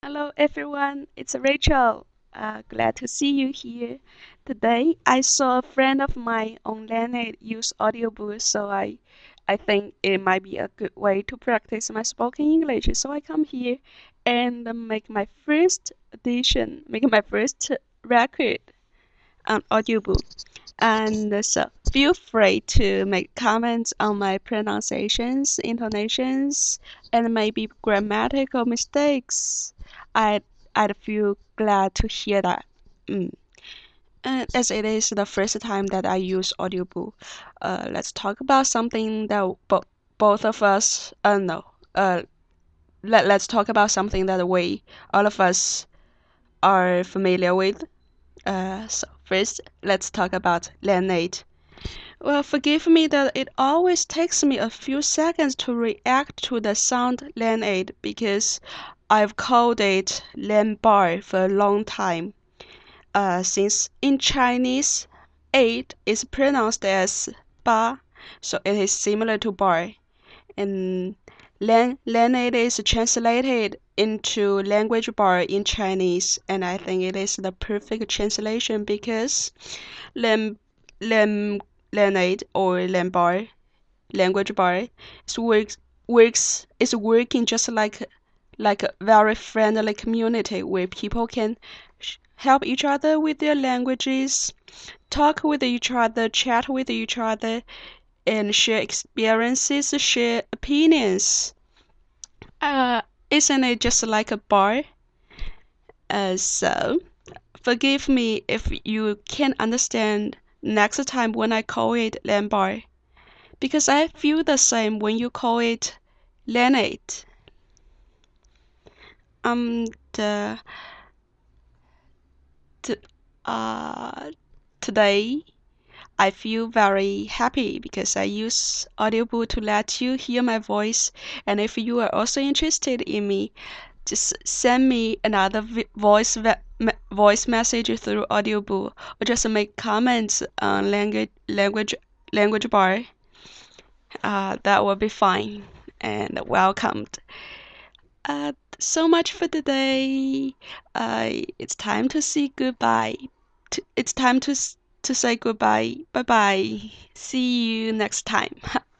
Hello everyone, it's Rachel. Glad to see you here. Today I saw a friend of mine on Learnit use audiobook, so I think it might be a good way to practice my spoken English. So I come here and make my first record on audiobook. And so feel free to make comments on my pronunciations, intonations, and maybe grammatical mistakes. I'd, I'd feel glad to hear that. Mm. And as it is the first time that I use audiobook, let's talk about something that both of us, no, let's talk about something that all of us are familiar with. So first, let's talk about Leonate. Well, forgive me that it always takes me a few seconds to react to the sound Leonade because I've called it Lian bar for a long time. Since in Chinese, eight is pronounced as ba, so it is similar to bar. And Leonade is translated into language bar in Chinese, and I think it is the perfect translation because Lem Lem Leonade or Lembar language bar is working just like a very friendly community where people can help each other with their languages, talk with each other, chat with each other, and share experiences, share opinions. Uh, isn't it just like a bar? So forgive me if you can't understand next time when I call it land bar, because I feel the same when you call it Leonate. The t today I feel very happy because I use Audiobook to let you hear my voice. And if you are also interested in me, just send me another voice message through Audiobook, or just make comments on language bar. That will be fine and welcomed. So much for today. It's time to say goodbye. It's time to say goodbye. Bye bye. See you next time.